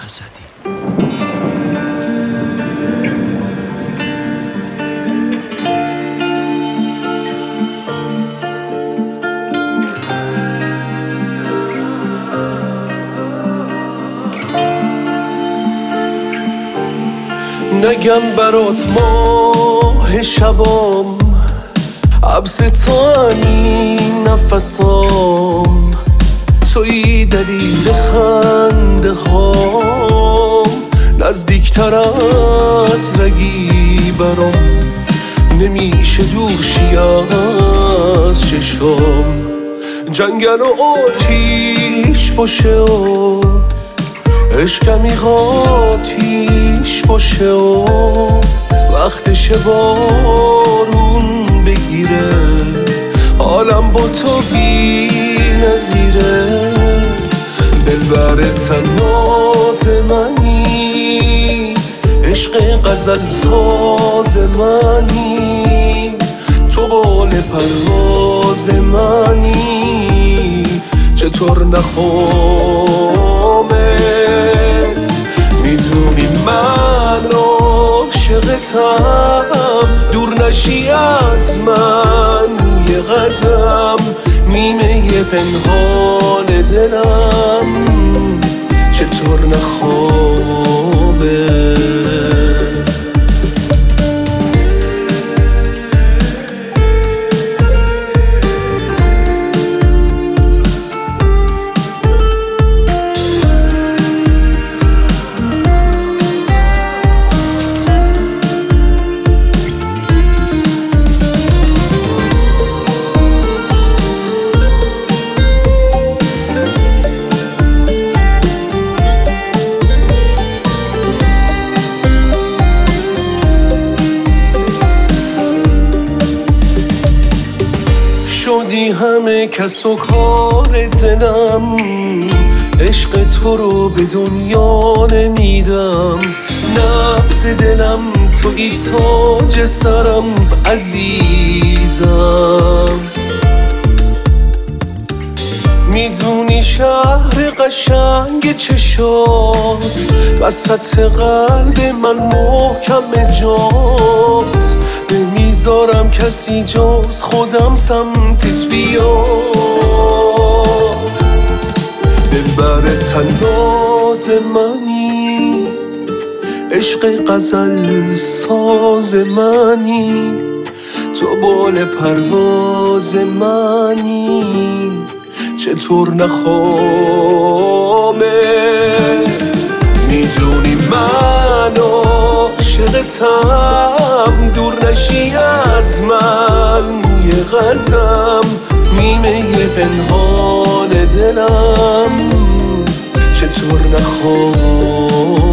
اسدی. نگم برات ماه شبام، عبستانی نفسام، توی دلیل خنده هام، نزدیکتر از رگی برام، نمیشه دورشی از چشام. جنگل و آتیش باشه و عشقمی آتیش باشه و وقتش بارون بگیره، حالم با تو بی نظیره. دلبر تناز منی، عشق غزل ساز منی، تو بال پرواز منی، چطور نخوامت؟ میدونی من عاشقتم، دور نشی از من یه قدم، نیمه پنهان دلم، چطور نخوابه؟ شدی همه کس و کار دلم، عشق تو رو به دنیا نمیدم، نبض دلم توی تاج سرم عزیزم. میدونی شهر قشنگ چشات، وسط قلب من محکم جات، نمیذارم کسی جز خودم سمتت بیاد. دلبر تناز منی، عشق غزل ساز منی، تو بال پرواز منی، چطور نخوامه؟ میدونی من عاشقتم، دور نشی از من یه قدم، نیمه پنهان دلم، چطور نخوامه؟